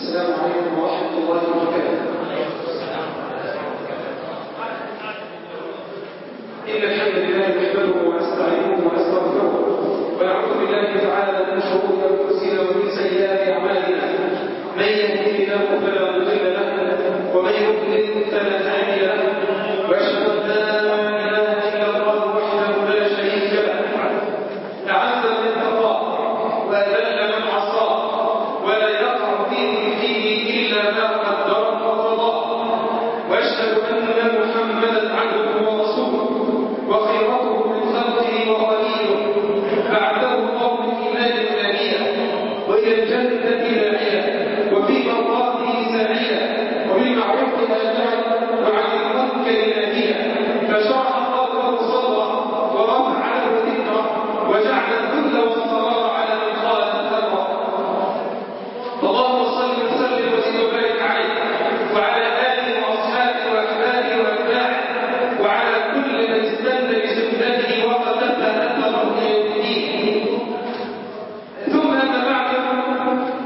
السلام عليكم ورحمة الله وبركاته. إن الحمد لله نحمده ونستعينه ونستغفره ونعوذ بالله تعالى من شرور أنفسنا ومن سيئات أعمالنا. من يهده الله فلا مضل له ومن يضلل فلا هادي له، وأشهد أن لا إله إلا الله وحده لا شريك له، أعز من اتقاه وأذل من عصاه، ولا يقع في ملكه إلا ما قدره وقضاه. وأشهد أن محمدا عبده ورسوله وخيرته من خلقه وخليله، بعده الله بالإيمان نبيا وإلى الجنة داعيا وفي مرضاته سعيا وبالمعروف آمرا وعن المنكر نهيا، فشرع الله له صدره ورفع له ذكره وجعل الذل والصغار على من خالف امره. اللهم صل وسلم وزد وبارك عليه وعلى آله وأصحابه وأحبابه وأتباعه وعلى كل من استنى بسنته واقتفى أثره إلى يوم الدين. ثم أما بعد،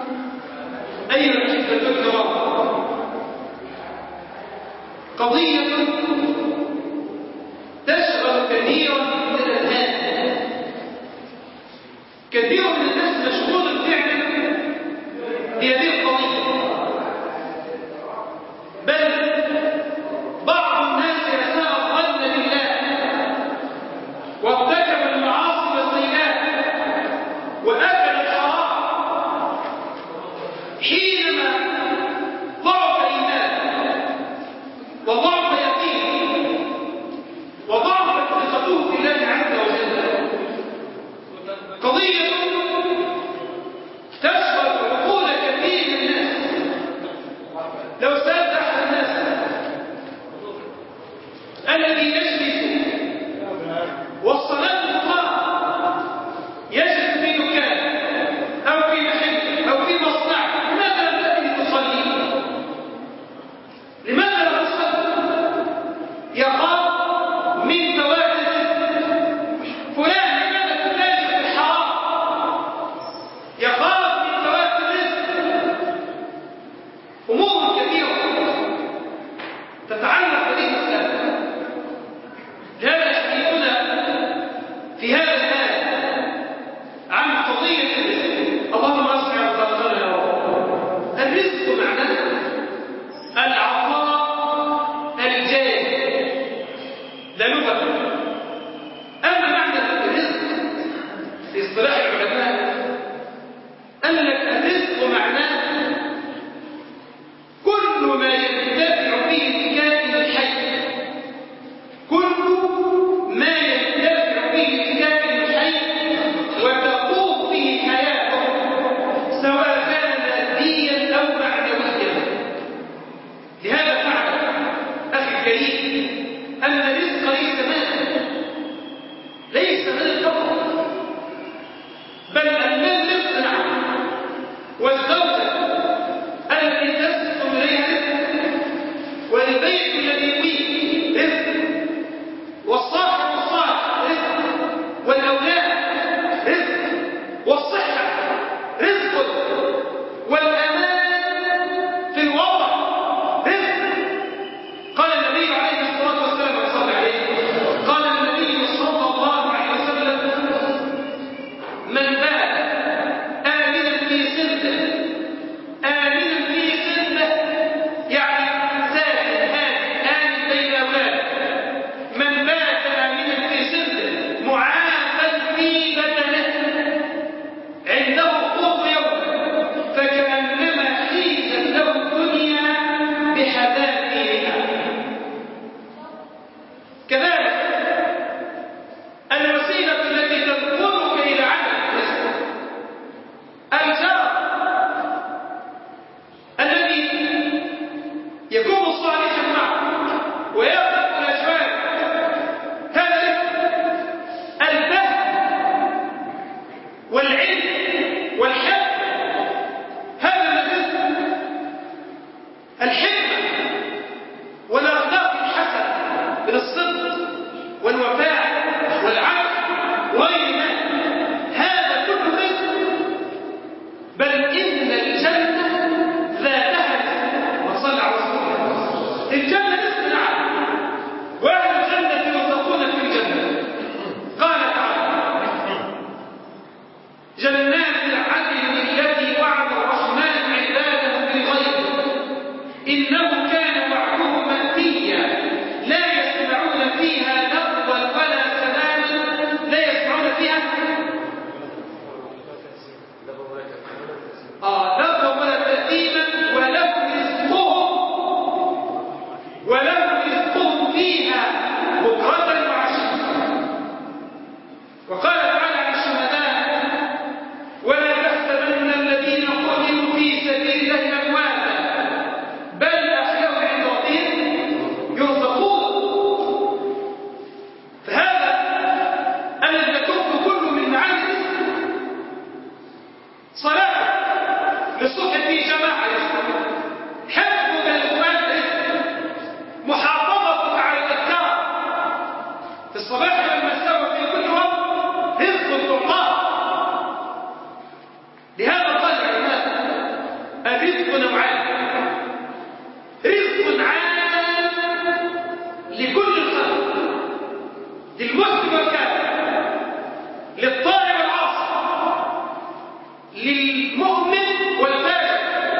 صلاة للصبح في جماعة، حفظ للقرآن، محافظة على الأذكار في الصباح والمساء وفي كل وقت، رزق تعطاه. لهذا قال العلماء الرزق نوعان: رزق عام لكل الخلق، للمسلم والكافر، للطائع والعاصي، للمؤمن والفاجر،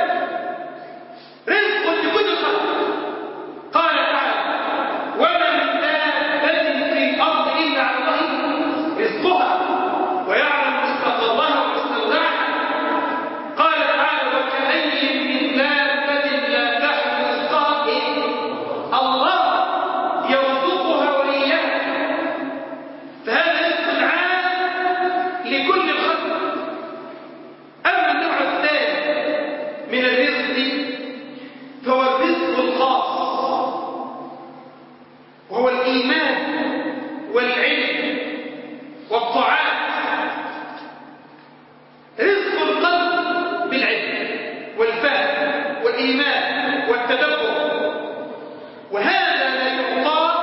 رزق لكل الخلق. قال تعالى: وما من دابة في الأرض إلا على الله رزقها ويعلم مستقرها ومستودعها. قال تعالى: وكأي من دابة لا تحمل رزقها الله يرزقها وإياها. فهذا رزق عام لكل الخلق. أما النوع الثاني من الرزق فهو الرزق الخاص، وهو الإيمان والعلم والطاعات. رزق القلب بالعلم والفهم والإيمان والتدبر، وهذا لا يعطى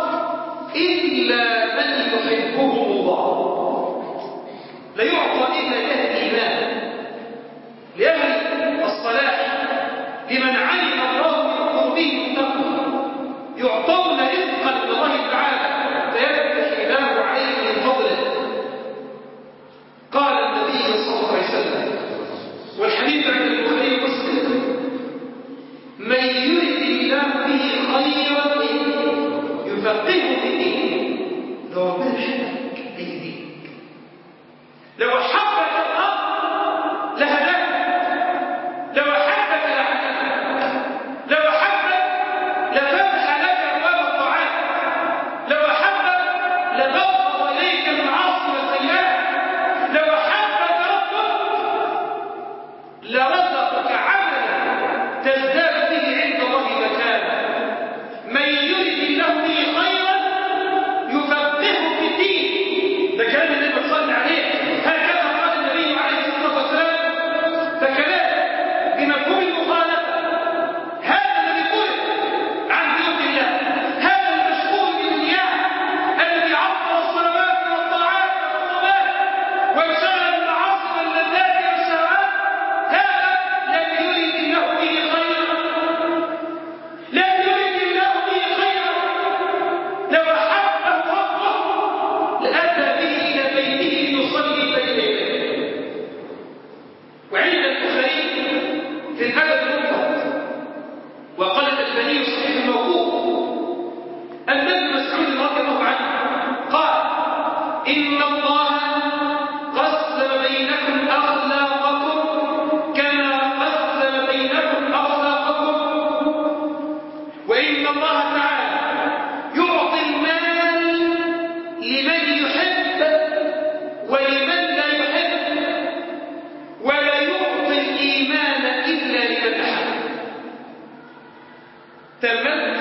إلا من يحبه الله، لا يعطى إلا لأهل الإيمان، لأهل الصلاح، لمن علم الله من قربه التقوى، يعطون رزقا من الله تعالى فيفتح الله عليه من فضله. قال النبي صلى الله عليه وسلم، والحديث عند البخاري ومسلم: من يرد الله به خيرا يفقهه في الدين. لو ربنا يحبك يهديك، لو حبك الله لهداك، لو حبك لعلمك، لو حبك لفتح لك ابواب الطاعات، لو حبك لبغض اليك المعاصي والسيئات، لو حبك ربك لرزقك عملا تزداد به عند الله مكانا. من يرد الله به خيرا يفقهه في الدين. ده كلام النبي صلى الله عليه، هكذا قال النبي عليه الصلاه والسلام. فكلام بمفهوم المخالفه، هذا الذي قلت عن دين الله، هذا المشغول بدنياه الذي عطل الصلوات والطاعات والقربات وانشغل بالمعاصي واللذات والشهوات، هذا لم يرد الله به خيرا، لم يرد الله به خيرا. لو احبه ربه لاتى به الى بيته ليصلي بين يديه. وعند البخاري في الادب المفرد وقال الألباني صحيح الموقوف أن ابن مسعود رضي الله عنه قال: إن الله قسم بينكم أخلاقكم كما قسم بينكم أخلاقكم، وإن الله تعالى يعطي المال لمن يحب ولمن لا يحب، ولا يعطي الإيمان إلا لمن أحب. تمت.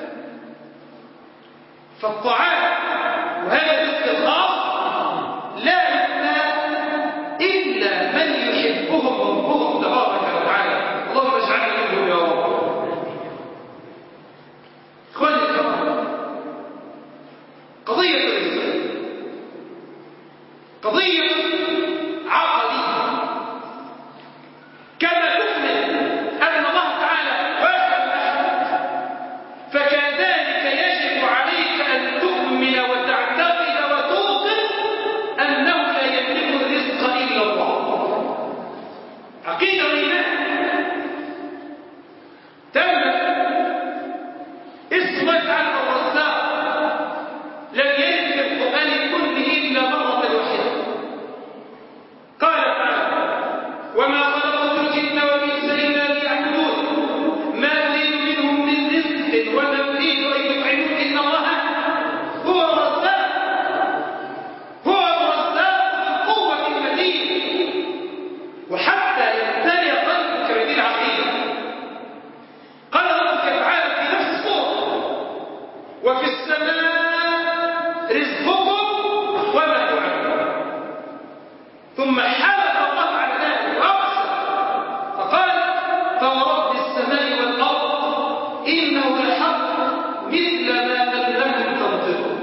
فالطاعات وهذا الرزق الخاص لا يؤتى إلا من يحبهم ربهم تبارك وتعالى. اللهم اجعلنا منهم يا رب. إخواني الكرام، قضية الرزق قضية عقدية. كما تؤمن أن الله تعالى واحد أحد، فكذلك يجب عليك أن تؤمن وتعتقد وتوقن أنه لا يملك الرزق إلا الله. عقيدة الإيمان. تمت. اسم الله تعالى الرزاق لم يرد في القرآن كله إلا مرة واحدة. قال تعالى: وما خلقت الجن والإنس إلا ليعبدون ما أريد منهم من رزق وما أريد أن يطعمون إن الله هو الرزاق، هو الرزاق بالقوة المتين. وحتى يمتلك فورب السماء والأرض إنه لحق مثل ما أنكم تنطقون.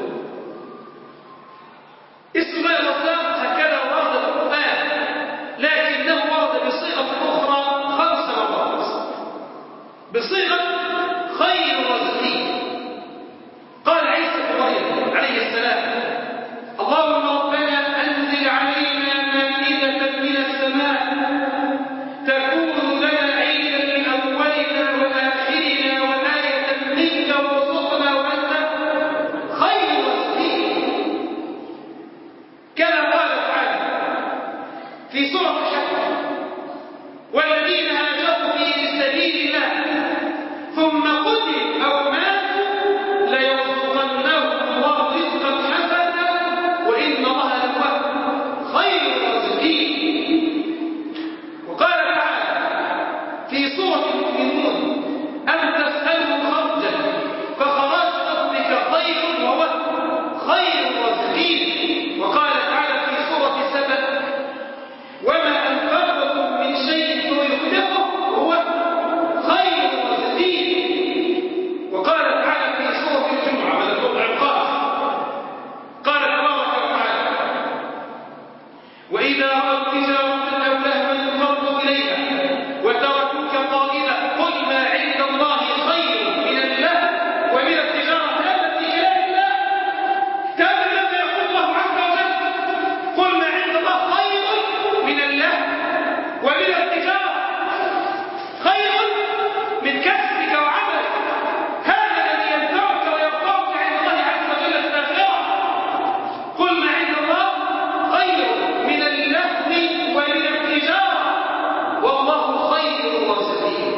اسم الله الرحمن هكذا ورد في القرآن، لكنه ورد بصيغة أخرى 5 مرات بصيغة خير الرازقين. قال عيسى بن مريم عليه السلام: اللهم ربنا أنزل علينا مائدة من السماء تكون لنا عيدا لأولنا وآخرنا وآية منك وارزقنا وأنت خير الرازقين. كما قال تعالى في سورة الحج: والذين هاجروا في سبيل الله ثم قتلوا أو ماتوا ليرزقنهم الله رزقا حسنا وإن الله لهو خير الرازقين. وقال تعالى في سورة المؤمنون: أم تسألهم خرجا فخراج ربك خير وهو خير الرازقين. وقال تعالى في سورة سبأ: وما أنفقتم من شيء فيخلفه هو خير الرازقين. وقال تعالى في سورة الجمعة من الربع القادم: قال تبارك وتعالى: وإذا رأوا تجارة أو لهوا انفضوا إليها وتركوك قائما قل ما عند الله خير من اللهو ومن التجارة. هذا في كلام الله كما الذي يقول الله عز وجل: قل ما عند الله خير من اللهو ومن التجارة، خير من كسبك وعملك. هذا الذي ينفعك ويرفعك عند الله عز وجل في الآخرة. قل ما عند الله خير من اللهو ومن التجارة والله خير الرازقين.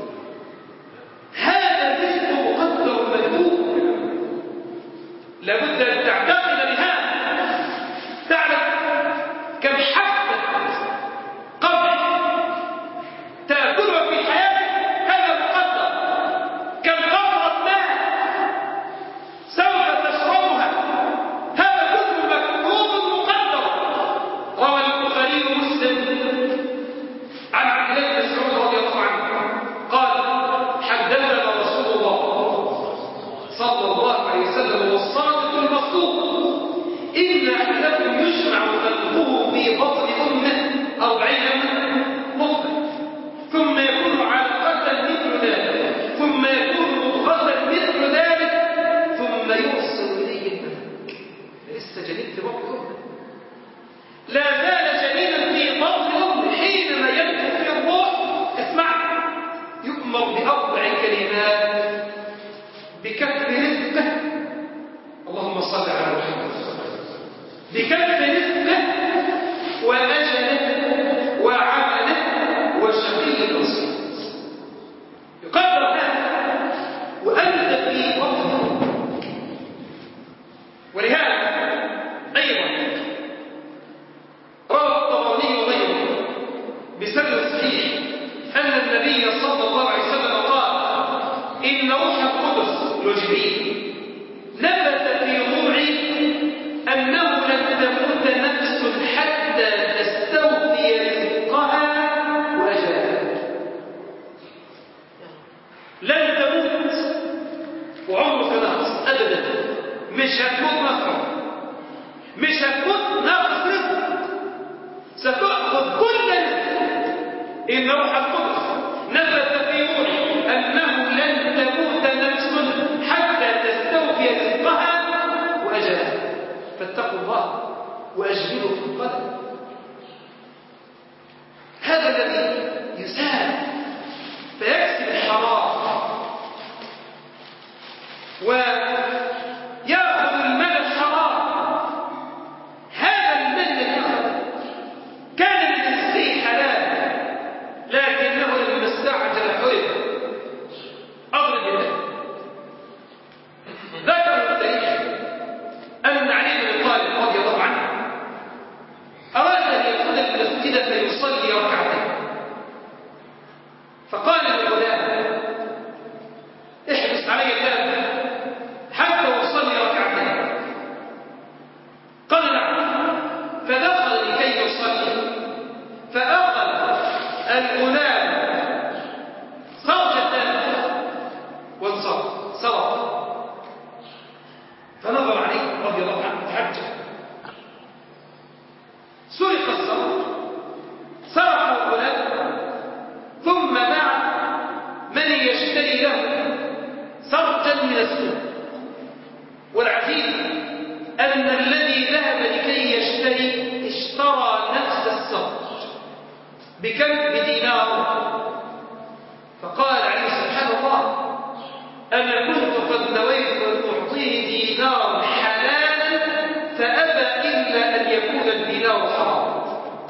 هذا الرزق مقدر مكتوب، لابد أن تعتقد بهذا. تعرف كم حبة قمح تأكلها في حياتك، هذا مقدر. كم قطرة ماء سوف تشربها، هذا كله مكتوب مقدر. روى البخاري ومسلم عن عبد الله بن مسعود رضي الله عنه قال: حدثنا رسول الله صلى الله عليه وسلم والصادق المصدوق: إن أحدكم يجمع خلقه في بطن أمه 40 نطفة ثم يكون علقة مثل ذلك ثم يكون مضغة مثل ذلك ثم يرسل إليه الملك. لسه جنين في بطن أمه، لا زال جنينا في بطن أمه. حينما ينفخ في الروح اسمع، يؤمر ب4 كلمات: بكف رزقه، اللهم صل على محمد، بكف رزقه وأجله وعمله وشقي أو سعيد. يقدر هذا وأنت في بطن أمك. ولهذا أيضا روى الطبراني وغيره بسند صحيح أن النبي صلى الله عليه وسلم قال: إن روح القدس جبريل نفث في روعي أنه لن تموت نفس حتى تستوفي رزقها وأجلها. لن تموت وعمرك ناقص أبدا، مش هتموت ناقص، مش هتموت ناقص رزق، ستأخذ كل رزق. إن روح القدس نفث في روعي أنه لن تموت نفس حتى تستوفي رزقها وأجلها. فاتقوا الله وأجملوا في القدر. هذا الذي يساعد فيكسب الحرام ويأخذ المال الحرام. هذا المال الذي أخذ كان من رزقه حلال، لكنه لما استعجل حرم. أضرب الله. ذكر التاريخ أن علي بن أبي طالب رضي الله عنه أراد أن يدخل المسجد فيصلي ركعتين، فقال للغلام: احبس علي الباب حتى أصلي ركعتين. قال: نعم. فدخل لكي يصلي، فأخذ الغلام بدينار. فقال عليه سبحان الله: أنا كنت قد نويت أن أعطيه دينار حلالا فأبى إلا أن يكون الدينار حرام.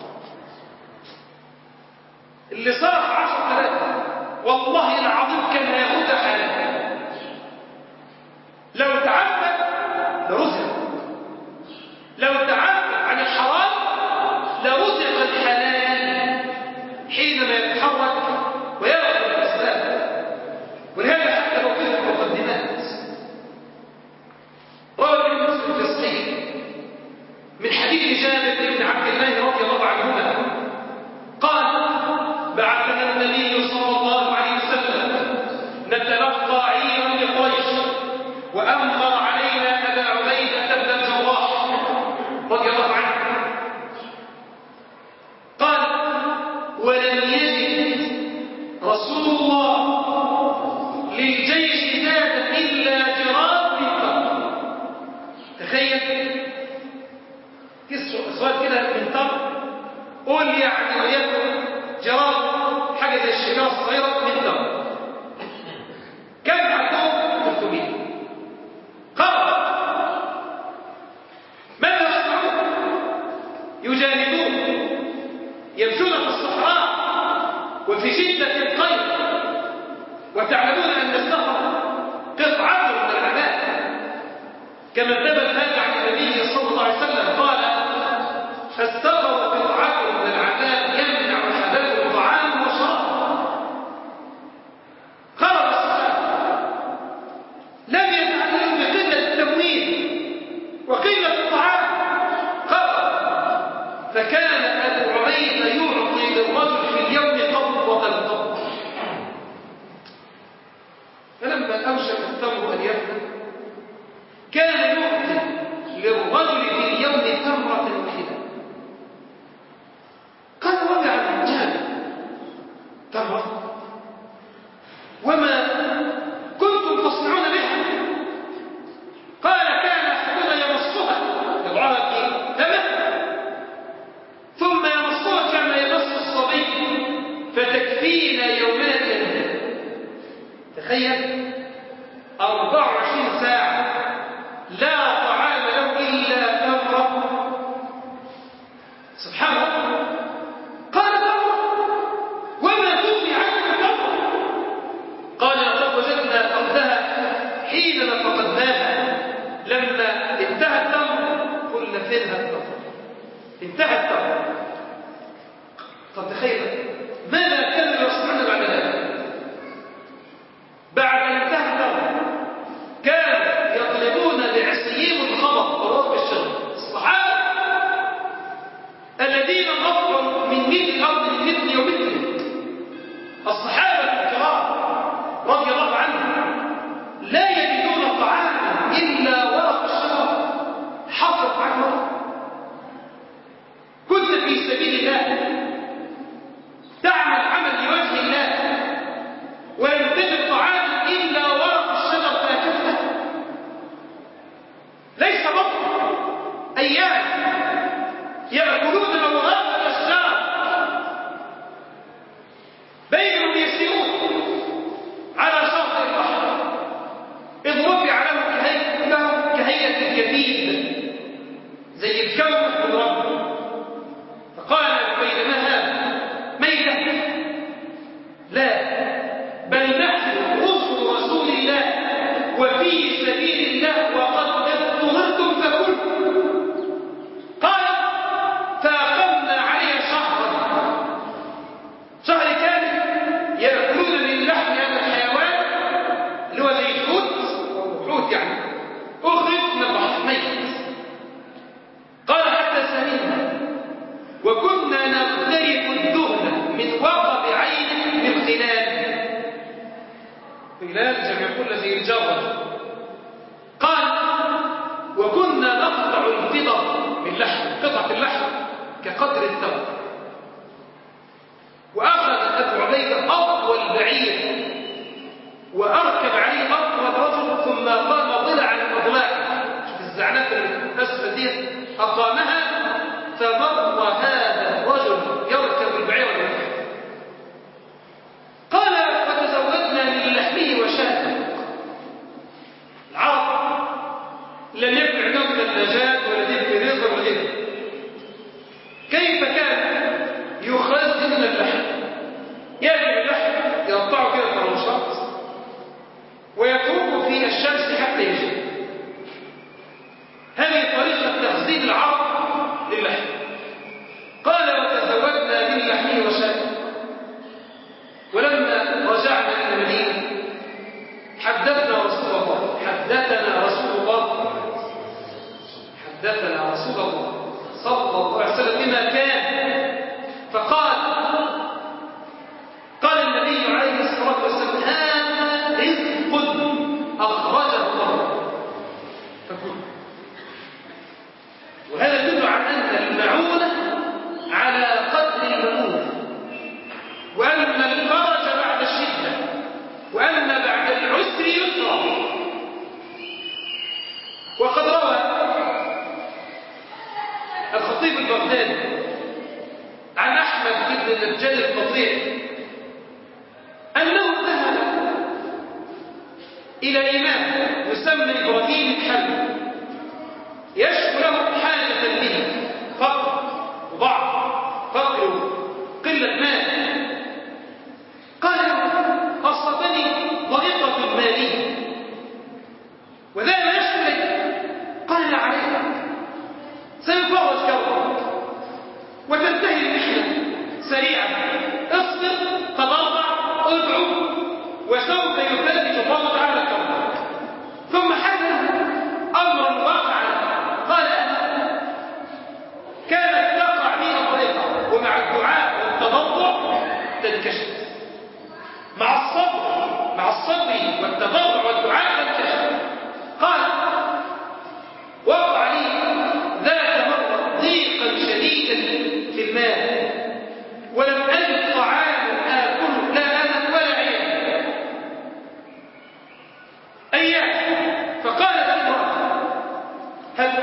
اللي صرف 10,000 والله العظيم كان هياخدها حلالا. لو تعبد لرزق، لو تعبد عن الحرام لرزق الحلال حينما يتحرك ويأخذ الأسباب. ولهذا حتى لو كانت المقدمات روى ابن مسلم في الصحيح من حديث جابر بن عبد الله رضي الله عنهما قال: بعثنا النبي صلى الله عليه وسلم نتلقى عيرا لقريش، وأمر علينا أبا عبيدة بن الجراح رضي الله عنه. قال: ولم يجد رسول الله للجيش زادا إلا جراد من تمر. تخيل سؤال كده من تمر، قول يعني وليكن جراد حاجة زي الشجرة الصغيرة من تمر. كم عندهم 300. قال: ماذا يصنعون؟ يجاهدون، يمشون في الصحراء وفي شدة القيد، وتعلمون أن السفر قطعة من العذاب، كما ثبت هذا عن النبي صلى الله عليه وسلم قال: السفر قطعة من العذاب يمنع حباب الطعام والشراب. خرج الصحابة لم يتعلموا بقلة التموين وقلة الطعام، خرج. فكان أبو عبيدة يعطي للرجل في اليوم قبضة القبض. فلما أوشك التمر أن يفنى كان يعطي للرجل في اليوم تمرة واحدة. قال: وقع الرجال تمرة وما كنتم تصنعون بها؟ قال: كان أحدنا يمصها يضعها في فمه ثم يمصها كما يمص الصبي فتكفينا يومات. تخيل 24 ساعة لا طعام له إلا تمرة. سبحان الله. قال: تمرة وما تغني عنك تمرة؟ قال: لقد وجدنا فقدها حينما فقدناها. لما انتهى التمر قلنا فينها التمر، انتهى التمر. طب تخيل ماذا كانوا يصنعون بعد ذلك؟ بعد أن انتهى التمر كانوا يطلبون بعصيهم الخبط ورب الشجر. الصحابة الذين غفروا من مثل الأرض من مثل ومثل، الصحابة الكرام رضي الله عنهم لا يجدون طعاما إلا ورق الشجر حصلت عنه. كنت في سبيل الله تعمل عمل لوجه الله ولم تجد طعاما إلا ورق الشجر فأكلته. ليس بطر أيام يأكلون أوراق الأشجار بينهم يسيرون على شاطئ البحر، إذ رفع لهم كهيئة الكبيد زي الكون من ربه. فقال: بينما هذا ميتة؟ لا، بل نحن رسل رسول الله وفي سبيل الله وقد اضطررتم فكلوا. قال: فأقمنا عليه شهر كامل يأكلون من لحم هذا الحيوان اللي هو زي الحوت أو حوت يعني أخرج من البحر ميت. قال: حتى سمينا وكنا نغترف الدهن من وقب عين من خلال جمع كل زي الجرة. قال: وكنا نقطع الفضة من لحم، قطعة اللحم كقدر التمر. وأخذ أبو عبيدة أطول بعير وأركب عليه أطول رجل ثم قام ضلعا أضلاعا، شوف الزعنات الأسفل دي أقامها، فمر هذا الرجل يركب البعير إلى إمام يسمى إبراهيم الحلبي يشكو له حاجة به، فقر وضعف، فقر قلة مال. قال أصابني ضائقة مالية وذهب يشكو لي. قال لا عليك، سيفرج كربك وتنتهي المحنة سريعا، اصبر، تضرع، ادعو، وسوف يفرج الله تعالى كربك. ثم حدث أمرا واقعا. قال كانت تقع بي الضائقة ومع الدعاء والتضرع تنكشف، مع الصبر والتضرع والدعاء تنكشف. قال وقع لي ذات مرة ضيقا شديدا في المال ولم أجد طعاما آكل، لا أنا ولا عيال أيام. فقالت امرأة هب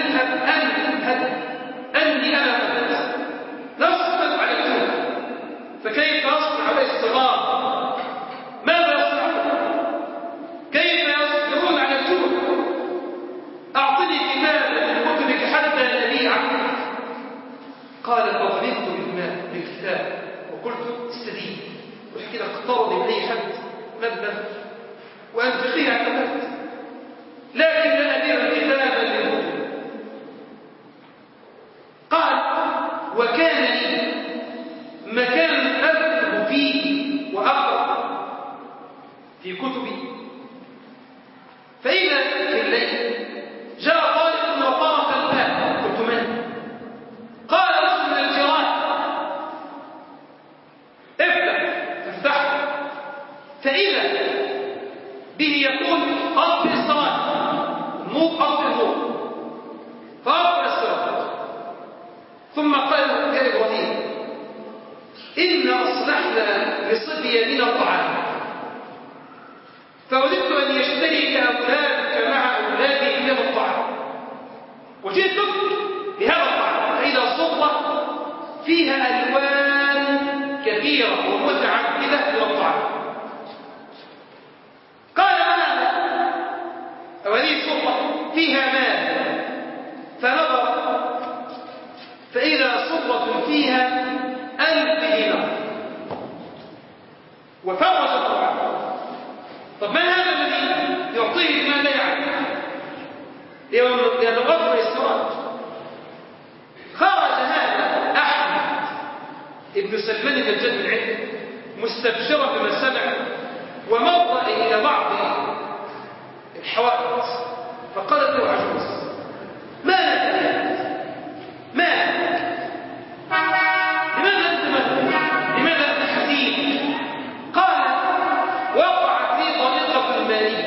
أني أنا مهد نصبت على الجوع، فكيف أصنع على الصغار؟ ماذا يصنعون؟ كيف يصبرون على الجوع؟ أعطني كتابا من كتبك حتى نبيعه. قال فضربت بالكتاب وقلت استدين، وحكي لك اقترضي من أي حد مبلغ وأنفقيه على البلد، لكن لا أبيع كتابا للكتب. قال وكان لي مكان أكتب فيه وأقرأ في كتبي، فإذا في الليل جاء طالب وطرق الباب. قلت من؟ قال رجل من الجيران. افتح، فإذا به يقول أطفئ الصلاة، أطفئ النور، فأطفئ الصلاة. ثم قال يا إبراهيم إنا أصلحنا لصبياننا الطعام، فوددت أن يشترك أولادك مع أولادي في هذا الطعام، وجئتك بهذا الطعام فإذا صبة فيها ألوان كثيرة ومتعددة من الطعام. قال وماذا؟ وهذه الصبة فيها ماء، فنظر فإذا صبة فيها 1000 دينار وفرج الطعام. طب من هذا الذي يعطيه ما لا يعلم ليتغطى السراج؟ خرج هذا أحمد ابن سلمان الجد من عنده مستبشرا بما سمع، ومضى إلى بعض الحوائط فقالت له عجوز ما لك؟ لماذا أنت حزين؟ قال وقعت في ضائقة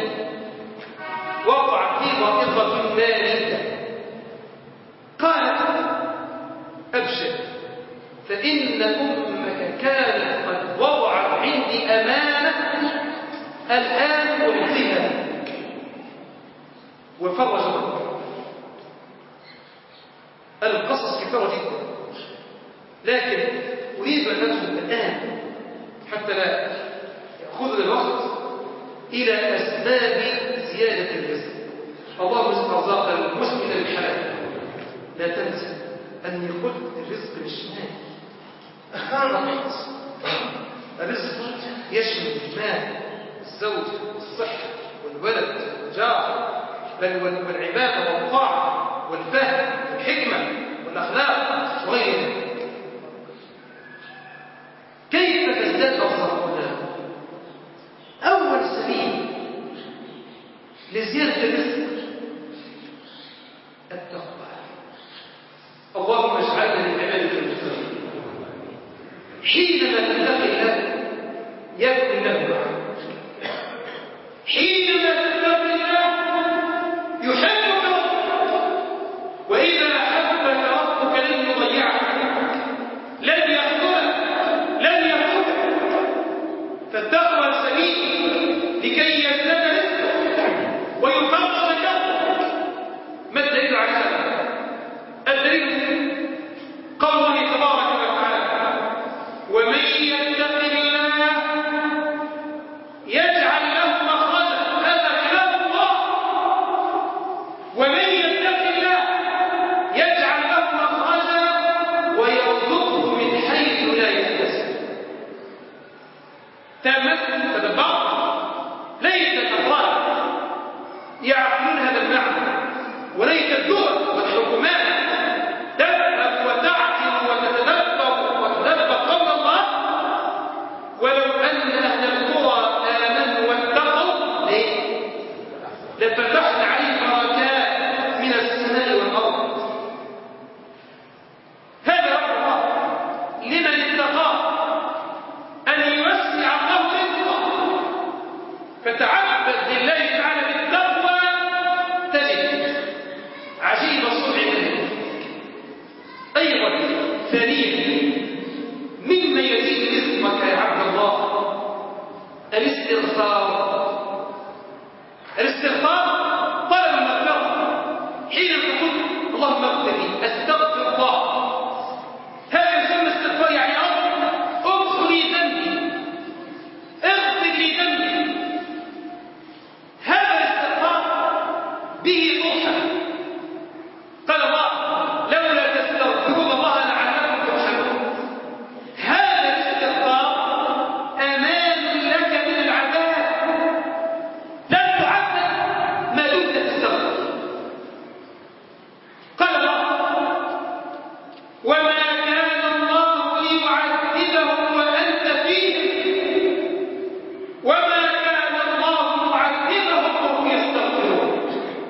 مالية. قالت أبشر فإن أمك كانت قد وضعت عندي أمانة الآن أعطيها. وفرج الله. القصص كثيرة جدا، لكن أريد أن ندخل الآن حتى لا يأخذنا الوقت إلى أسباب زيادة الرزق. الله رزق أرزاق المسلم بالحلال. لا تنسى أني قلت الرزق بالشمال، الرزق يشمل المال، الزوج، الصحة، والولد، والجار، بل والعبادة والطاعة والفهم والحكمة والأخلاق وغيرها. كيف تزداد أرزاقنا؟ أول سبيل لزيادة الرزق التقوى. اللهم اجعلنا من عبادك المتقين. حينما تتقي الله يكن له معك، حينما تتقي الله يحبك ربك، وإذا أحبك ربك لن يضيعك، لن يخذلك، لن يتركك. فالتقوى سبيل لكي يزداد رزقك ويفرج كربك. ما الدليل على هذا؟ الدليل قوله تبارك وتعالى ومن يتق الله تامة تدبروا، ليس الأفراد يعقلون هذا المعنى، وليس الدول والحكومات تذهب وتعقل وتتدبر قول الله. ولو أن أهل القرى آمنوا واتقوا لفتحنا عليهم بركات من السماء والأرض. هذا وعد الله لمن اتقى أن يوسع الله رزقه. فتعبد لله تعالى بالتقوى تجد عجيب الصنع منه. أيضا ثانيا مما يزيد رزقك يا عبد الله الاستغفار طلب المغفرة. حين تقول اللهم اغفر لي استغفر الله، هذا يسمى استغفار، يعني اغفر لي ذنبي، اغفر لي ذنبي. هذا الاستغفار به روحا. قال الله لولا تستغفرون الله لعلكم ترحمون. هذا الاستغفار امان لك من العذاب، لن تعذب ما دمت تستغفر. قال الله وما كان الله ليعذبهم وانت فيهم وما كان الله معذبهم وهم يستغفرون.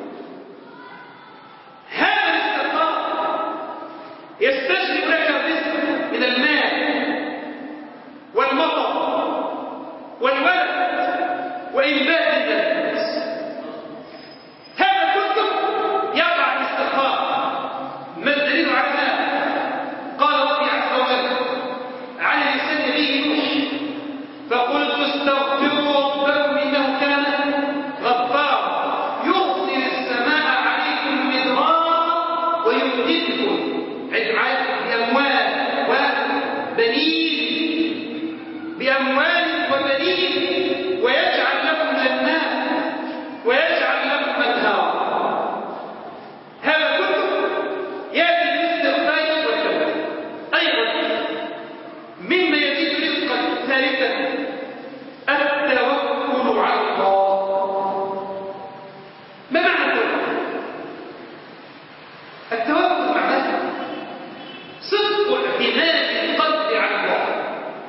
هذا الاستغفار يستجلب لك الرزق من المال والمطر والولد وإنبات الناس. هذا كله يقع بالاستغفار. ما الدليل على ذلك؟ قال ربي عز وجل على لسان نبيه نوح فقلت استغفروا ربكم إنه كان غفارا يرسل السماء عليكم مدرارا ويمددكم بأموال وبنين ويجعل لكم جنات ويجعل لكم أنهارا. هذا كله يأتي بالاستغفار والتوبة. أيضا مما يزيد رزقا ثالثا التوكل على الله. ما معنى التوكل؟ معناه صدق اعتماد القلب على الله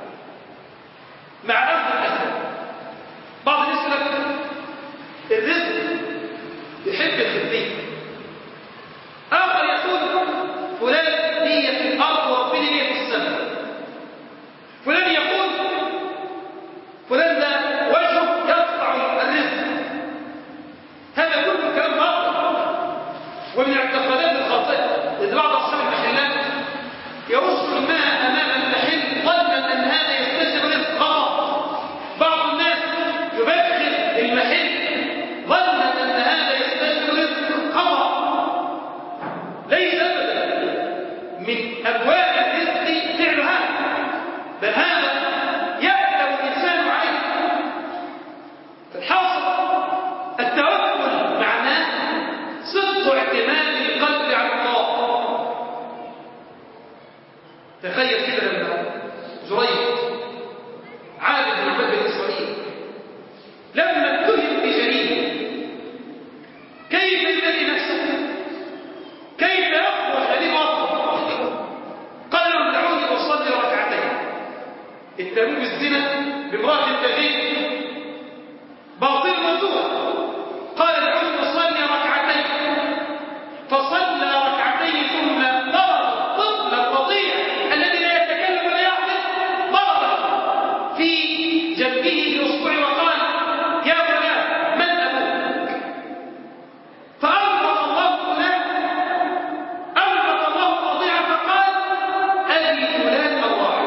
مع أخذ الأسباب. بعض الناس يقول الرزق يحب الخفيف، آخر يقول فلان لي في الأرض وربنا لي في السماء، فلان يقول فلان ده وجهه يقطع الرزق. هذا كله كلام باطل ومن الاعتقادات الخاطئة. إذ بعض أصحاب المحلات يرش الماء أمام المحل ظنا أن هذا يستجلب رزق. غلط. بعض الناس يبخل المحل ظنا أن هذا يستجلب رزق. خطأ. ليس أبدا من أبواب الرزق فعل هذا، بل هذا يأتم الإنسان عليه. الحاصل التوكل معناه صدق اعتماد القلب على الله. تخيل كده لما جريج عابد من عباد بني إسرائيل لما اتهم بجريمة كيف يبرئ نفسه؟ كيف يخرج هذه الوصفة؟ قال لهم دعوني أصلي ركعتين. اتهموه بالزنا بامرأة تغيب باطل موضوع. قال دعوني أصلي ركعتين، فصلى ركعتين ثم ضرب الطفل الرضيع الذي لا يتكلم ولا يعقل، ضربه في جنبه بأصبعه وقال يا فلان من أبوك؟ فأنطق الله الرضيع فقال أبي فلان الراعي.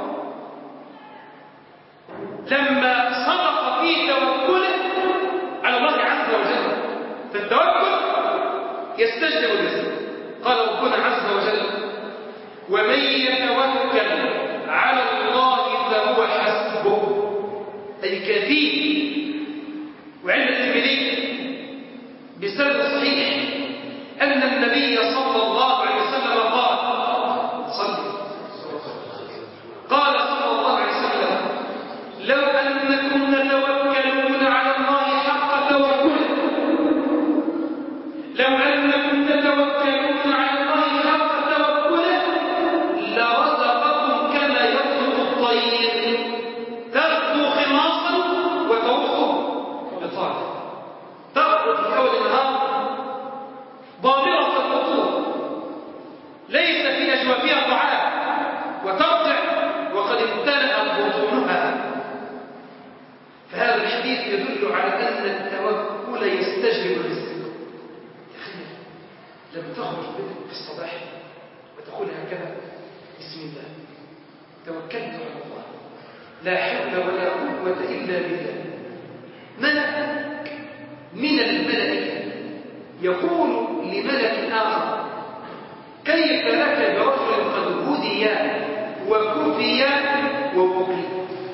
لما صدق في توكله على الله عز وجل. فالتوكل يستجلب الرزق. قال ربنا عز وجل ومن يتوكل على الله فهو حسبه، أي كفيل. وعند الترمذي بسند صحيح أن النبي صلى الله عليه وسلم قال صلى الله عليه وسلم لو أن الخير تغدو خماصا وتروح بطانا، تخرج في أول النهار ضامرة البطون ليس في أجوافها طعام، وترجع وقد امتلأت بطونها. فهذا الحديث يدل على أن التوكل يستجلب الرزق. تخيل لما تخرج بدك في الصباح وتقول هكذا: بسم الله توكلت على الله لا حول ولا قوة إلا بالله. ملك من الملائكة يقول لملك آخر: كيف لك برجل قد هدي وكفي ووكل؟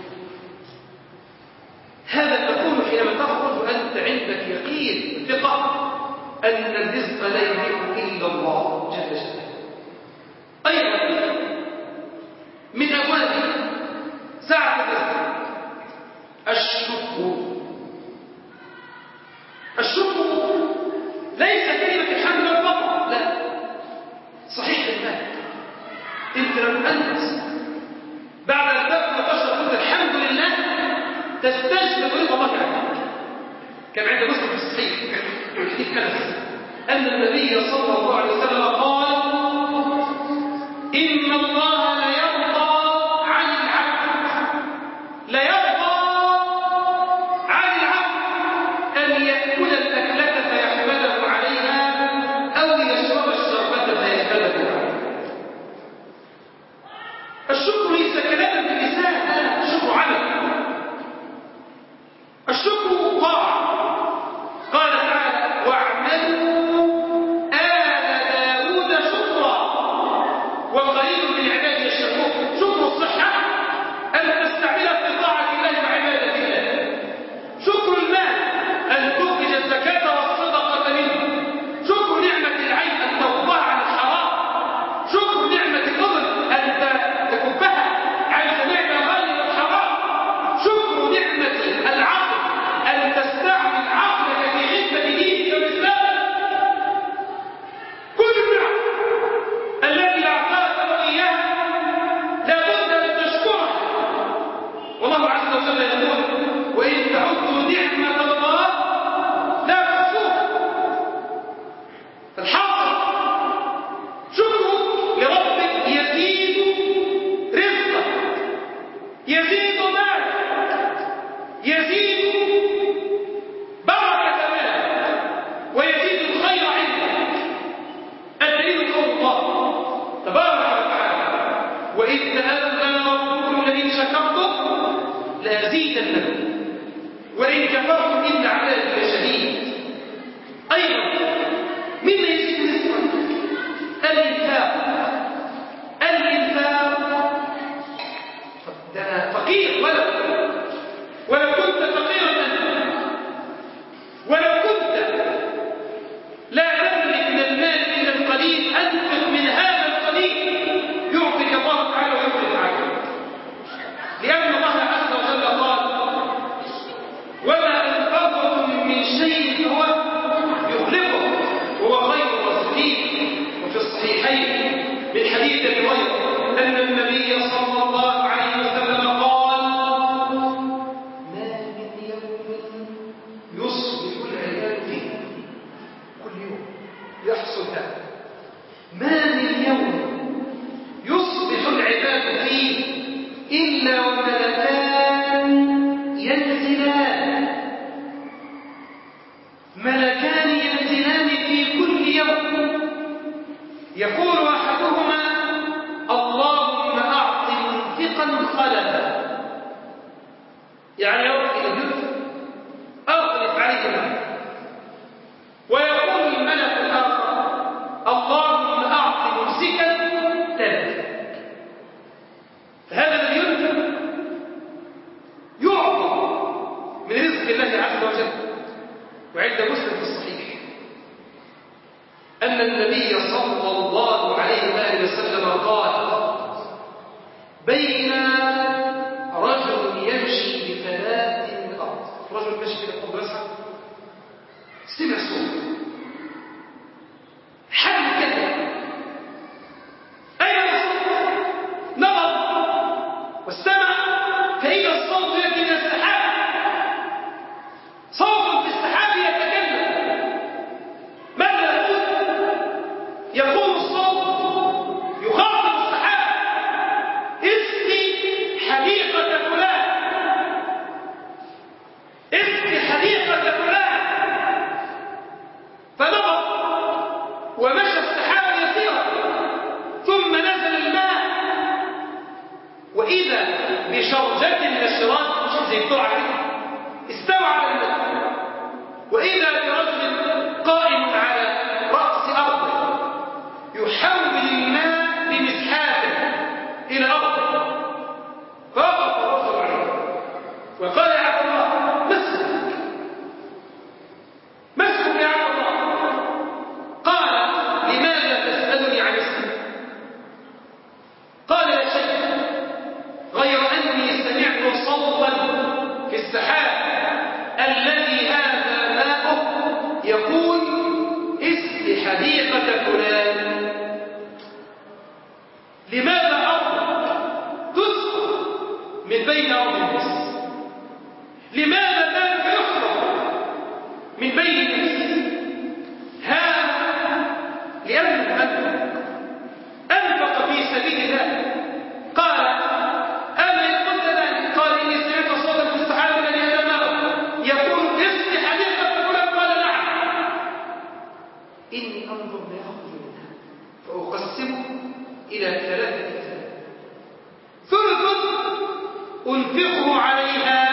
هذا تقول حينما تخرج وأنت عندك يقين ثقة أن الرزق لا يملك إلا الله جل جلاله. أيضا من أبواب سعة الرزق الشكر. الشكر ليس كلمة الحمد لله فقط، لا، صحيح المال. انت لو انت بعد ان تاكل وتشرب قلت الحمد لله تستجلب رضا الله عنك. كما عند مسلم في الصحيح من حديث انس ان النبي صلى الله عليه وسلم قال: ان الله لا يرضى عن العبد ان ياكل الاكله فيحمده عليها او يشرب الشربه فيحمده عليها. الشكر ليس كلاما باللسان، لا، الشكر عمل. الشكر طاعه. قال تعالى: واعملوا آل داود شكرا وقليل من عبادي الشكور. شكر الصحه ان تستعملها في طاعه الله وعباده الله. شكر المال ان تخرج الزكاه والصدقه منه. شكر نعمه العين ان تغضها عن الحرام. شكر نعمه الاذن ان تكبها عن جميع الاغاني والحرام. شكر نعمه العقل ان تستعمل عقلك في خدمه دينك واسلامك. كل النعم التي اعطاك واياها لابد ان تشكرها. والله عز وجل يقول: وان تعدوا نعمه الله لا تحصوها. فالحاصل شكرك لربك يزيد رزقك، يزيد مالك، يزيد بركة مالك، ويزيد الخير عندك. الدليل قول الله تبارك وتعالى: وإذ تأذن ربكم لئن شكرتم لأزيدنكم وإن كفرتم إن عذابي لشديد. أيضا مما يزيد رزقك الإنفاق. ده فقير ولو كنت فقيرا أنت، ولو كنت لا تملك من المال إلا القليل، أنفق من هذا القليل يعطيك الله تعالى ويخلف عنك. لأن الله عز وجل قال: وما أنفقتم من شيء فهو يخلفه وهو خير الرازقين. وفي الصحيحين من حديث أبي هريرة أن النبي صلى الله عليه وسلم قال: ما من يوم يصبح العباد فيه، كل يوم يحصل هذا، ما من يوم يصبح العباد فيه إلا وملكان ينزلان. ملكان ينزلان في كل يوم، يقول أحدهما: اللهم أعط منفقا خلفا، يعني يوم اليوم أخلف عليه مال. ويقول الملك الآخر: اللهم أعط ممسكا تلفا. فهذا الذي ينفق يعطى من رزق الله عز وجل. وعند مسلم في الصحيح أن النبي صلى الله عليه وآله وسلم قال: بين رجل يمشي بثلاث من الأرض. رجل ماشي في الأرض يسحب، سمع صوت حد كذا، أين الصوت؟ نظر واستمع زي بتوع استوى على الماء، وإذا برجل قائم على رأس أرضه يحول الماء بمسحاته إلى أرضه، فوقف الرجل عليه وقال يا عبد الله مسك يا عبد الله. قال لماذا تسألني عن اسمي؟ قال لا شيء غير أني سمعت صوتا في السحاب الذي هذا ماؤه يقول اسق حديقة فلان. لماذا أرض تسقى من بين أرض الناس؟ لماذا مالك يخرج من بين الناس؟ هذا لأنه أنفق في سبيل الله. قال أما قلت ذلك؟ قال إني سمعت صوتا في السحاب الذي هذا ماؤه يقول اسق حديقة فلان. قال نعم. إني أنظر ما يخرج منها فأقسمه إلى 3 أجزاء، ثلث أنفقه عليها،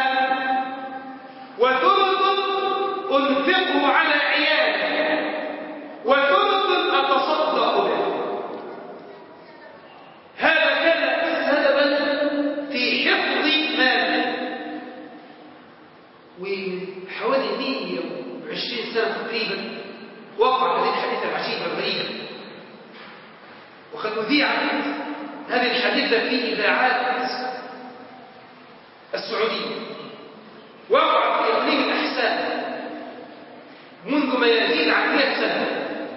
وثلث أنفقه على عيالي، وثلث أتصدق به. هذا كان سببا في حفظ ماله. وحوالي 120 سنة تقريبا وقع هذه الحديثة العجيبة الغريبة، وقد أذيعت هذه الحادثة في إذاعات السعودية. وقعت في إقليم الأحساء منذ ما يزيد عن 100 سنة.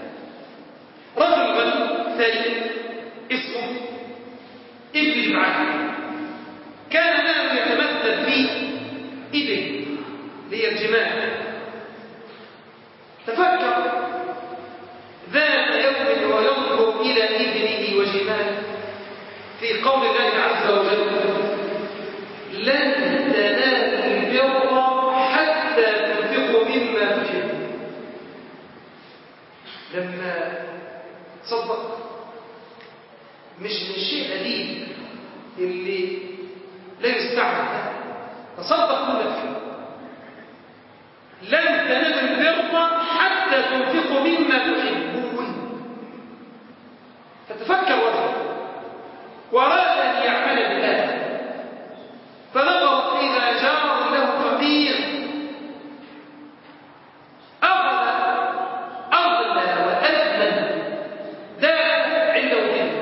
رجل ثري اسمه ابن جمعان كان ماله يتمثل في إبل هي الجمال. تفكر ذات يوم وينظر إلى إبله وجماله في قول الله عز وجل لن تنالوا البر حتى تنفقوا مما تحبون. لما تصدق مش من الشيء قليل اللي لا يستعمل، تصدق مما تحب. لن تنالوا البر حتى تنفقوا مما تحبون. فتفكر وجهه وأراد أن يعمل بهذا، فنظر إذا جار له فقير أخذ أغلى وأثمن دابة عنده بنت،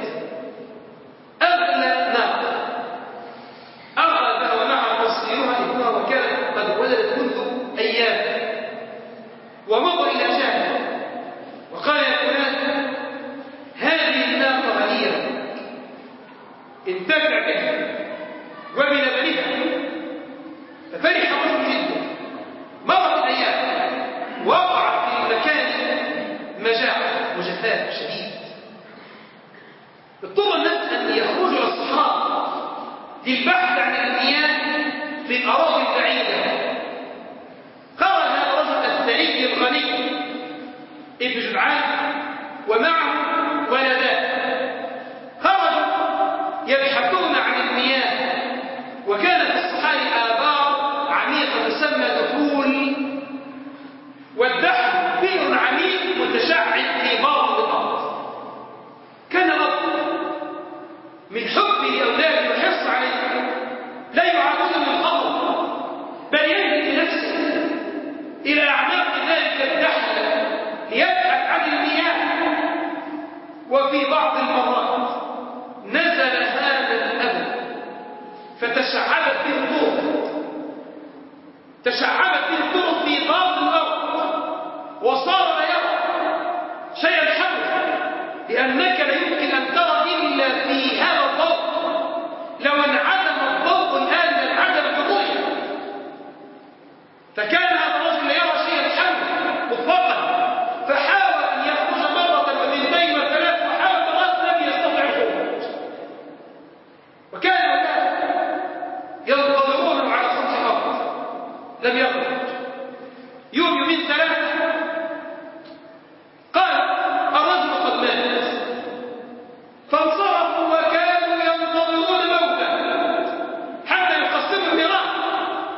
أغلى ناقة أخذها ومعه تصويرها ابنها وكانت قد ولدت منذ أيام، ومضى إلى جانب وقال يا فلان هذه الناقة غالية انتفع بها وبلبنها. ففرح الرجل جدا. مرت الأيام وقع في المكان مجاعة وجفاف شديد، اضطر الناس أن يخرجوا إلى الصحراء للبحث عن المياه في الأراضي البعيدة. خرج هذا الرجل الثري الغني ابن جدعان ومعه ولدان، خرجوا يبحثون عن المياه. وكانت الصحاري آبار عميقة تسمى دخول، والدحر بئر عميق متشعب في باطن الأرض. كان الأب من حب لأولاده وحرص عليهم لا يعاقبهم الخطر، بل ينهي بنفسه إلى أعماق ذلك الدحر ليبحث عن المياه. وفي بعض المرات نزل هذا الأب فتشعبت به الطرق، تشعبت به الطرق في باطن الأرض، وصار لا يرى شيئا حوله، لأنك لا يمكن أن ترى إلا في هذا الضوء. لو انعدم الضوء الآن لانعدمت الرؤية. فكان هذا الرجل لا يرى شيئا حوله مطلقا، فحاول أن يخرج مرة واثنتين وثلاث، وحاول مرات لم يستطع الخروج. وكان ينتظرونه على سطح الأرض لم يخرج. يوم من 3 قال الرجل قد مات، فانصرفوا وكانوا ينتظرون موته حتى يقسموا الميراث.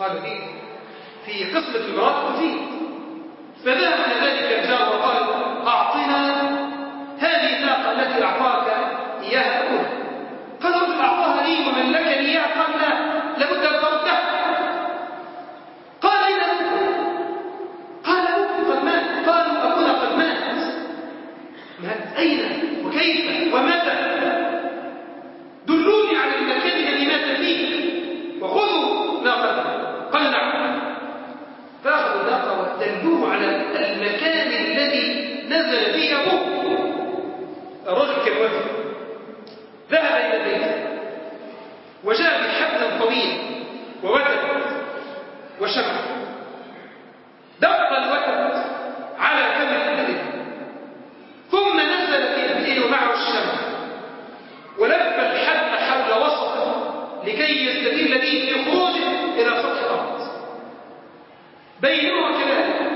قال في قسمة المرات فيه. فذهب إلى ذلك الجار وقال أعطنا هذه الناقة التي أعطاك إياها أبوها. قال رجل أعطاها لي وملكني إياها. قال لا، لابد أن تردها. قال أين أبوك؟ قال أبوك قد مات. قالوا أبونا قد مات. أين وكيف ومتى؟ دلوني على المكان الذي مات فيه وخذوا ناقته. قال نعم. فأخذوا الناقة ودلوه على المكان الذي نزل فيه أبوه. الرجل كان وفي ذهب إلى البيت وجاء بحبل طويل ووتد وشمع. دق الوتد على كبر البئر ثم نزل في البئر ومعه الشمع ولف الحبل حول وسطه لكي يستدل به في خروجه إلى سطح الأرض. بينما كذلك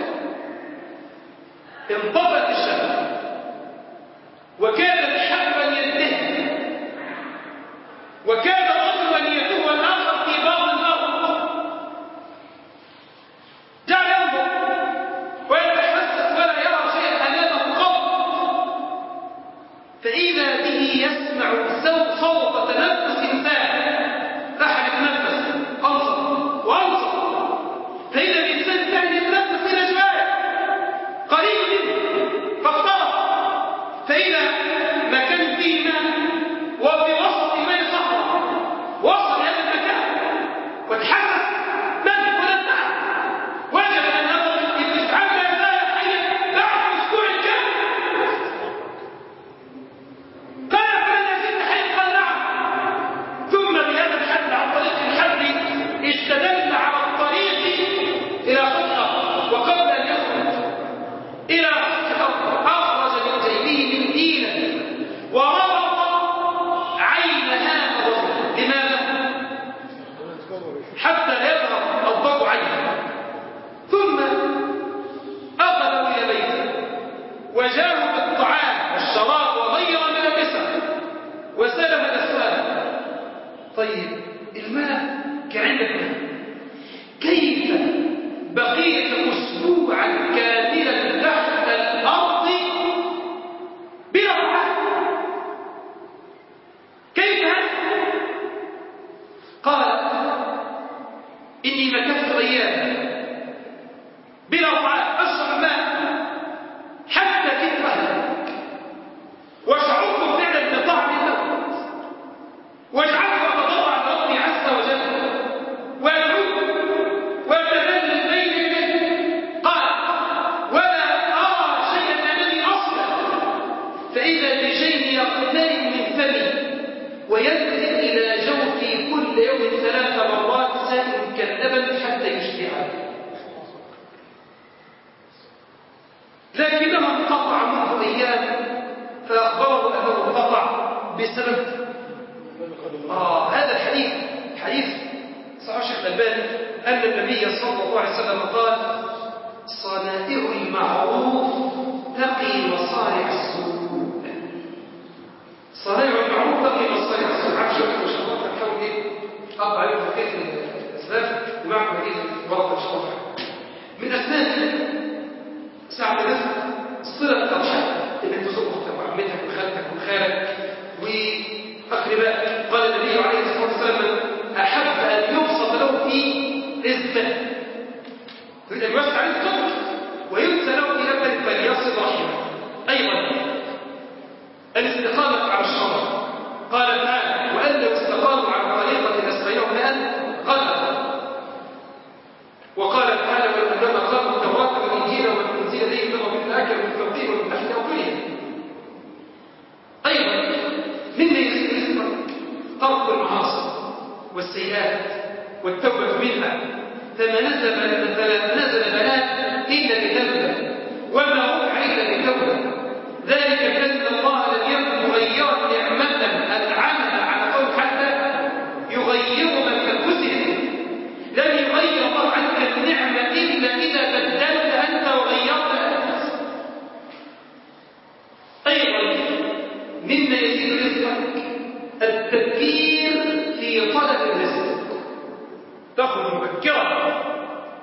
انطفت الشمع وكاد الحبل أن ينتهي وكاد الرجل أن يتوه الآخر في بعض الأرض. جعل ينظر ويتحسس ولا يرى شيئا أمامه قط، فإذا به يسمع صوت تنفس إنسان. أحد يتنفس أنصر وأنصر، فإذا الإنسان ثاني يتنفس إلى جواره قريب منه فاقترب، فإذا مكان فيه ماء وفي وسط الماء صخرة وصل هذا المكان وتحسس من ونفع وجد أن أبو يفعل ما زال حيا بعد أسبوع كامل. قال فلن زلت حيا؟ قال نعم. ثم بهذا الحبل عن طريق الحبل استدل على الطريق إلى سطح، وقبل أن يخرج إلى سطح أخرج من جيبه منديلا وربط عين هذا الرجل. لماذا؟ حتى يظهر الضوء عينه. ثم أخذوا إلى بيته وجاءوا بالطعام والشراب وغير ملابسه وسأله هذا السؤال: طيب الماء كعندك ماء، كيف بقيت أسبوعا كاملا تحت الأرض بلا طعام؟ كيف هذا؟ قال إني مكثت أياما بلا طعام أشرب الماء حتى كنت أهلك وشعرت فعلا بطعم الموت واجعلت أتضرع لربي عز وجل وأدعوه وأتذلل بين يديه. قال ولا أرى شيئا أمامي أصلا، فإذا بشيء يقترب من فمي وينزل إلى جوفي كل يوم 3 مرات سائل كاللبن حتى يشبعني، لكنه انقطع منذ أيام. فأخبره أنه انقطع بسبب هذا الحديث حديث صحيح الشيخ الألباني أن النبي صلى الله عليه وسلم قال: صنائع المعروف تقي مصارع السوء. صنائع المعروف تقي مصارع السوء. عارف شو إن شاء الله تحاول أقع عليكم بقية الأسباب ومعكم بقية الورقة إن شاء الله. من أسباب ساعة الرزق صلة الأرحام، إنك تزور أختك وعمتك وخالتك وخالك وأقربائك. قال النبي عليه الصلاة والسلام: أحب أن يبسط له في رزقه، يريد أن يوسع رزقه وينسى له في أمل فليصل رحمه. أيضا الاستقامة على الشرع. قال تعالى: وأن لو استقاموا على طريقة لأسقيناهم ماء غدقا. وقال تعالى: ولو أنهم أقاموا التوراة والإنجيل وما أنزل إليهم من ربهم لآكلوا من فوقهم ومن تحت أرجلهم. أيضا مما يزيد رزقك ترك المعاصي والسيئات والتوبة منها. فما نزل بلاء إلا بتوبة وما رفع إلا بتوبة، ذلك بأن الله لم يكن مغيرا نعمة أنعمها على قوم حتى يغيروا ما بأنفسهم. لم يغير الله عنك النعمة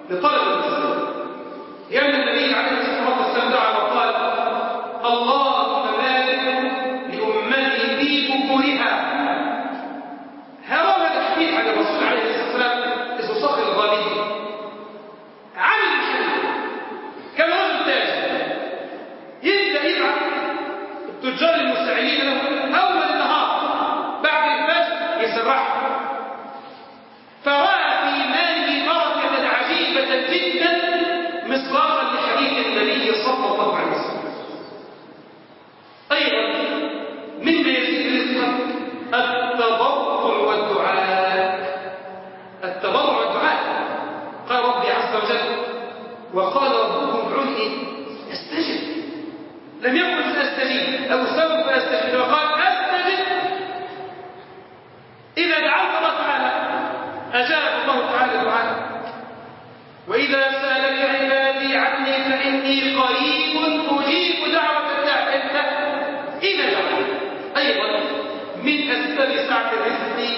لطلب المسألة. لأن النبي عليه الصلاة والسلام دعا وقال: اللهم بارك لأمتي في بكورها. هذا الحديث عن الرسول عليه الصلاة والسلام اسمه صخر الغامدي، عامل محل، كان رجل تاجر يبدأ يبعث التجار المساعدين له أول النهار بعد الفجر يسرحهم، فرأى في ماله بركة عجيبة جدا مصداقا لحديث النبي صلى الله عليه وسلم. أيضا مما يزيد رزقا التضرع والدعاء. التضرع والدعاء. قال ربي عز وجل: وقال ربكم ادعوني استجب. لم يقل سأستجيب أو سوف أستجيب، وقال أستجب. إذا دعوت الله تعالى أجاب الله تعالى دعاء. وإذا سألك عبادي عني فإني قريب أجيب دعوة الداع إذا دعا. أيضا من أسباب سعة الرزق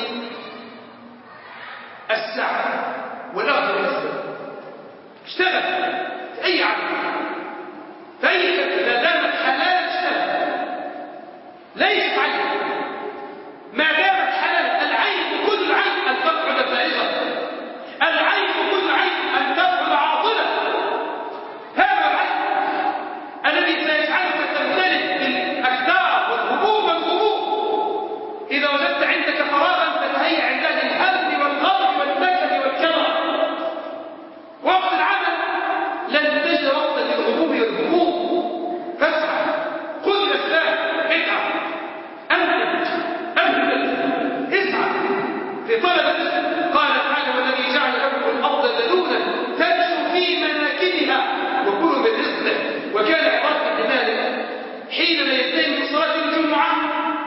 السعة والأخذ الرزق. اشتغل في أي عمل، في أي شكل، ما دامت حلال اشتغل، ليس عيب. ما دامت حلال، العيب كل العيب أن تقعد فارغا، العيب كل عيب أن تقعد عاطلا. هذا العيب الذي سيجعلك تمتلك بالأكدار والهبوب والغبوب. إذا وجدت عندك فراغا فتهيأ عندك الهم والغضب والنكد والكرم. وقت العمل لن تجد وقتا للغبوب والهبوب، فاسعى، خذ الأسباب، اتعب، أنتج، اسعى في طلب الرزق. قال تعالى: والذي جعل لكم الأرض ذلولا فامشوا في مناكبها وكلوا من رزقه. وكان عبارة بن مالك حينما ينتهي من صلاة الجمعة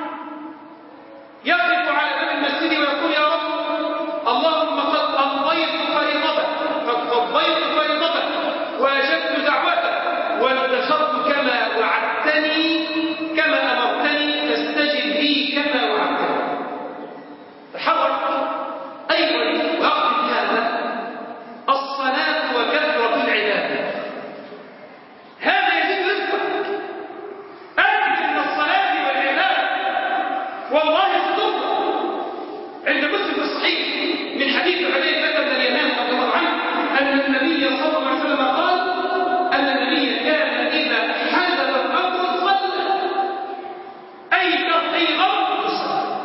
يقف على باب المسجد ويقول: يا رب، اللهم قد قضيت فريضتك، قد قضيت فريضتك وأجبت دعوتك وانتشرت كما وعدتني، كما أمرتني، فاستجب لي كما وعدتني. تحرك. أيضا وأختم هذا الصلاة وكثرة العبادة. هذا يزيد رزقك. أكثر من الصلاة والعبادة والله صدق. عند مسلم في الصحيح من حديث حذيفة بن اليمان رضي الله عنه أن النبي صلى الله عليه وسلم قال أن النبي كان إذا حدث الأمر صلى، أي غرب يصلي.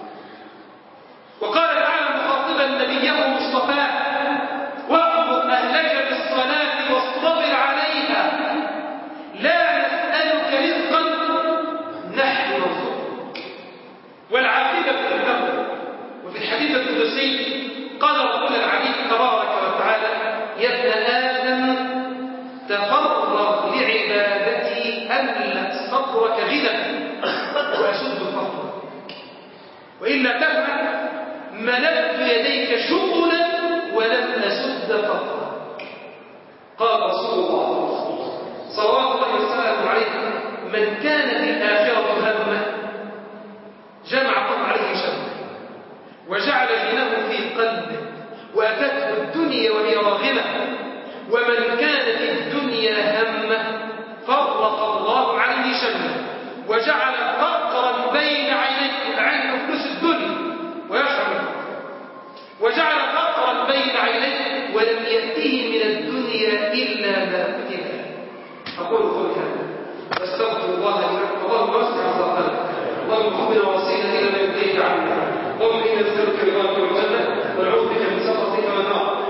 وقال تعالى مخاطبا نبيه مصطفاه: وأمر أهلك بالصلاة واصطبر عليها لا نسألك رزقا نحن نرزقك والعاقبة للتقوى. وفي الحديث القدسي قال ربنا العلي تبارك وتعالى: يا ابن آدم تفرغ لعبادتي أملأ صدرك غنى وأشد فقرا، وإلا تفعل ملأت يديك شغلا ولم أسد فقرا. قال رسول الله صلوات الله وسلامه عليه: من كانت الآخرة همه جمع الله عليه شمله وجعل غناه في قلبه وأتته الدنيا وهي راغمة. ومن كانت الدنيا همه فرق الله عليه شمله وجعل فقرا بين عينيه، عنه فلوس الدنيا ويشعر، وجعل فقرا بين عينيه ولم يأته من الدنيا إلا ما كتب له. أقول قولي هذا واستغفر الله لي ولكم. اللهم وسع رزقنا، اللهم خذنا وصينا إلى ما يرضيك عنا. اللهم إنا نسألك رضاك والجنة ونعوذ بك من سخطك والنار.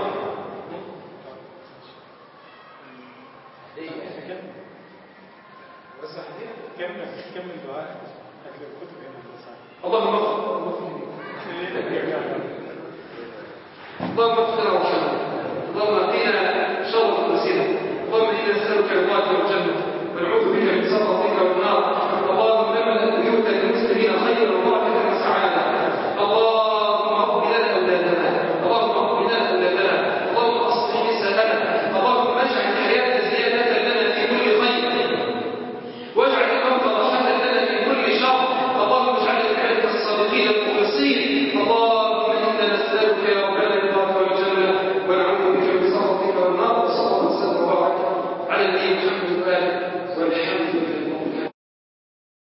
كمل دعاء. اللهم اغفر اللهم اغفر وارحمنا، اللهم قنا شر انفسنا، اللهم انا نسالك رضاك والجنه